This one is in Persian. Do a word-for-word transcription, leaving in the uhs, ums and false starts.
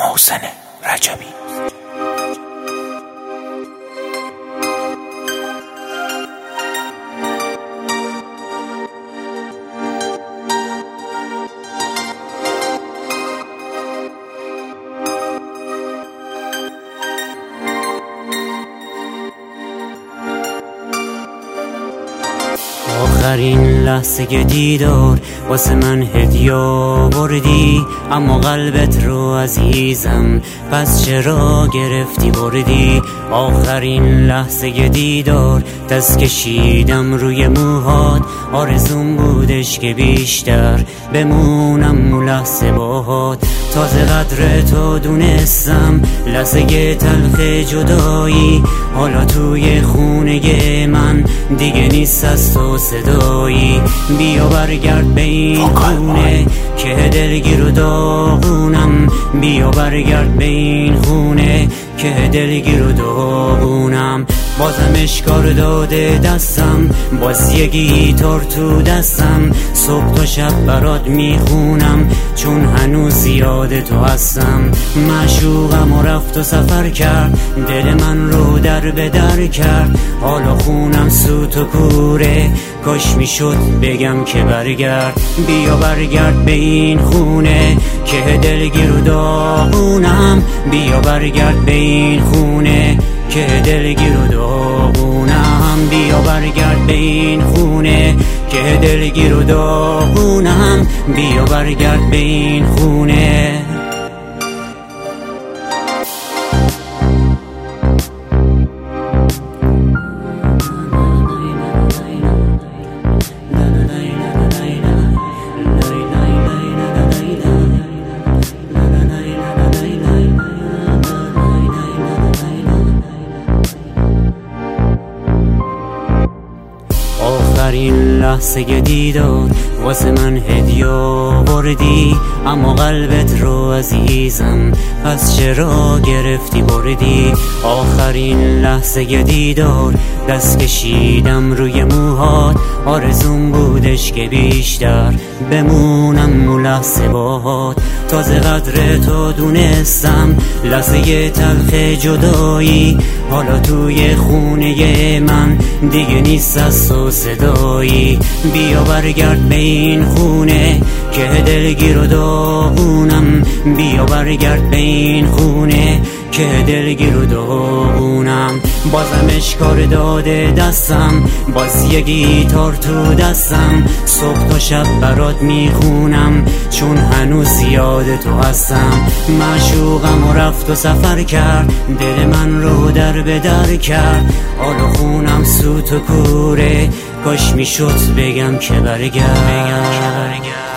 محسن رجبی. آخرین لحظه دیدار واسه من هدیه آوردی، اما قلبت رو عزیزم پس چرا گرفتی بردی؟ آخرین لحظه دیدار دست کشیدم روی موهات، آرزوم بودش که بیشتر بمونم اون لحظه باهات. تازه قدر تو دونستم لحظه تلخ جدایی، حالا توی خونه من دیگه نیست از تو صدایی. بیا برگرد به این خونه که دلگیر و داغونم، بیا برگرد به این خونه که دلگیر و داغونم. بازم اشکار داده دستم، باز یه گیتار تو دستم، صبح تا شب برات میخونم چون هنوز یاد تو هستم. معشوقم و رفت و سفر کرد، دل من رو در به در کرد، حالا خونم سوت و کوره، کاش میشد بگم که برگرد. بیا برگرد به این خونه که دلگیر و داغونم، بیا برگرد به این خونه که دلگیر و داغونم، بیا برگرد به این خونه که دلگیر و داغونم، بیا برگرد به این خونه. آخرین لحظه دیدار واسه من هدیه آوردی، اما قلبت رو عزیزم پس چرا گرفتی بردی؟ آخرین لحظه دیدار دست کشیدم روی موهات، آرزوم بودش که بیشتر بمونم اون لحظه باهات. تازه قدر تو دونستم لحظه تلخ جدایی، حالا توی خونه من دیگه نیست از تو صدایی. بیا برگرد به این خونه که دلگیر و داغونم، بیا برگرد به این خونه که دلگیر و داغونم. بازم اشکار داده دستم، باز یه گیتار تو دستم، صبح تا شب برات میخونم چون هنوز یاد تو هستم. معشوقم و رفت و سفر کرد، دل من رو در به در کرد، حالا خونم سوت و کوره، کاش میشد بگم که برگرد.